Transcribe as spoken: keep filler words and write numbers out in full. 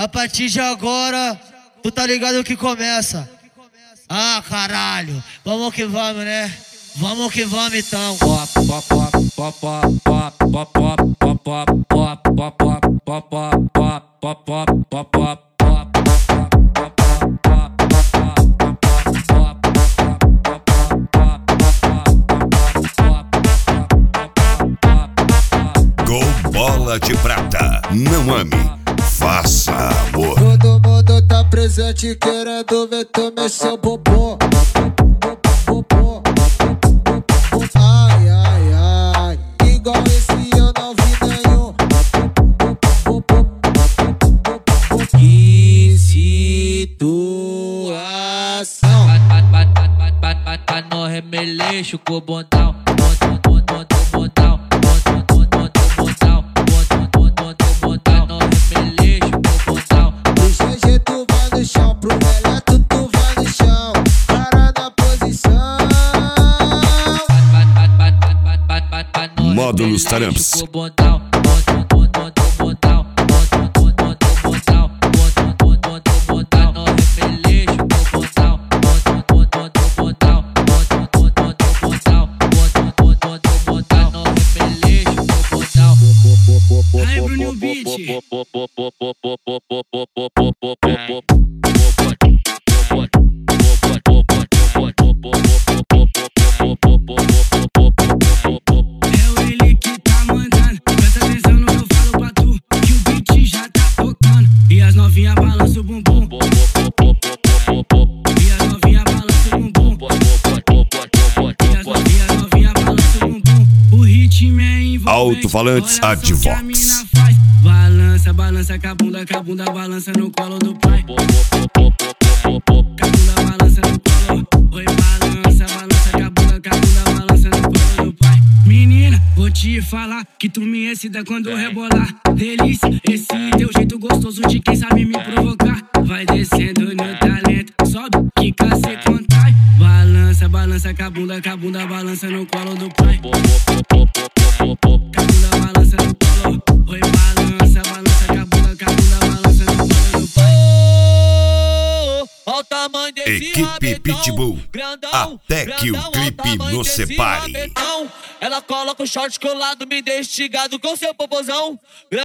A partir de agora, tu tá ligado que começa. Ah, caralho, vamos que vamos, né? Vamos que vamos então. Gol Bola de Prata. Não ame, faça amor. Todo mundo tá presente querendo ver tu mexer o popô. Ai, ai, ai, igual esse eu não vi nenhum. Que situação. Tá no remeleixo com o bondão. Bondão, do G G tu vai no chão, pro Eleto tu vai no chão. Para na posição. Módulos Taramps. Aí, Bruninho Beat. É ele que tá mandando. Presta atenção no que eu falo pra tu, que o beat já tá tocando. E as novinhas balançam o bumbum. E as novinhas balançam o bumbum. E as novinhas, novinhas balançam o bumbum. O ritmo é envolvente. Alto-falantes Advox. Balança, balança com a bunda, com a bunda balança no colo do pai. Com a bunda balança no colo. Oi, balança, balança com a bunda, com a bunda balança no colo do pai. Menina, vou te falar que tu me excita quando rebolar. Delícia, esse teu jeito gostoso de quem sabe me provocar. Vai descendo no talento, sobe, quica, cê contrai. Balança, balança com a bunda, com a bunda balança no colo do pai. Com a bunda balança no colo. Oi, balança, balança com a bunda, com a bunda balança no colo do pai. Ó o tamanho desse Equipe rabetão, Pitbull. grandão, Até que grandão, o clipe ó tamanho nos desse separe. rabetão. Ela coloca o short colado, me deixa instigado com seu popozão.